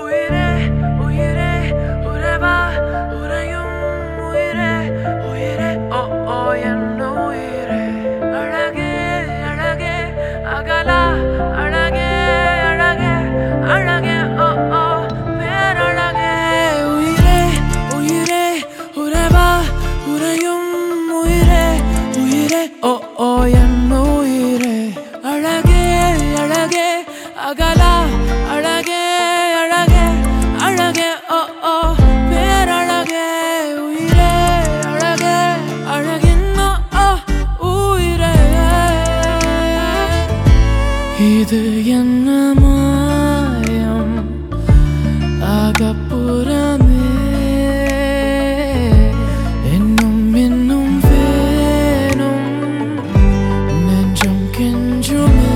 உயிரே உயிரே உறவா உறையும் உயிரே உயிரே ஓ ஓ என் உயிரே அழகே அழகே அகலா அழகே அழகே அழகே ஓ ஓ பேரழகே உயிரே உயிரே உறவா உறையும் உயிரே உயிரே ஓ ஓ என் உயிரே அழகே அழகே அகலா அழகே அழகே அழகே ஓ ஓ பேரழகே உயிரே அழகே அழகின் ஓ ஓ உயிரே இது என்ன மாயம் அகப்புறமே இன்னும் இன்னும் வேணும் நெஞ்சம் கெஞ்சுமே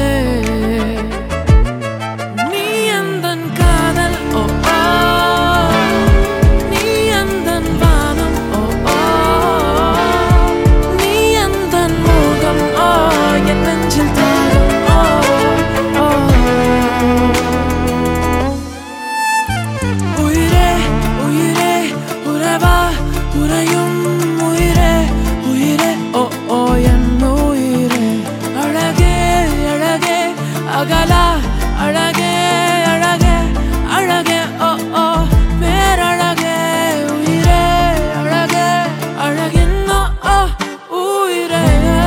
உறையும் உயிரே உயிரே ஓ ஓ என் உயிரே அழகே அழகே அகலா அழகே அழகே அழகே ஓ ஓ பேரழகே உயிரே அழகே அழகின் ஓ உயிரே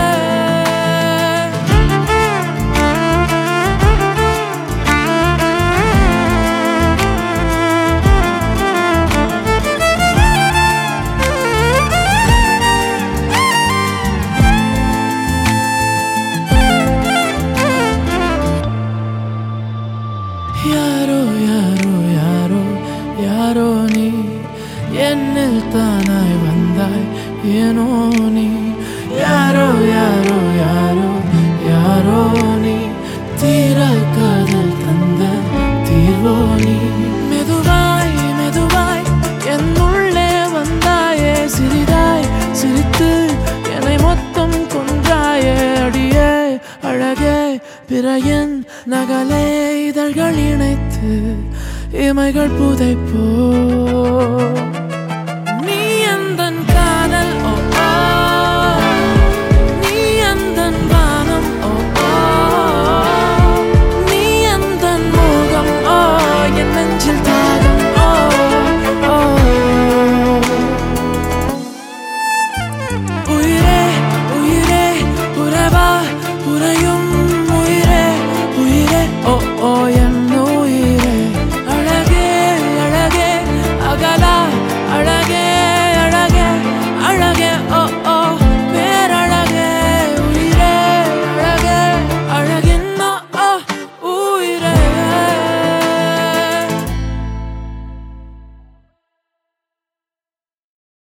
யாரோ யாரோ யாரோ யாரோ நீ என்னில் தானாய் வந்தாய் ஏனோ நீ யாரோ யாரோ யாரோ யாரோ நீ தீர காதல் தந்த தீர்வோ நீ மெதுவாய் மெதுவாய் என்னுள்ளே வந்தாயே சிறிதாய் சிரித்து என்னை மொத்தம் கொன்றாயே அடியே அழகே பிறையின் நகலே இதழ்கள் இணைத்து இமைகள் புதைப்போ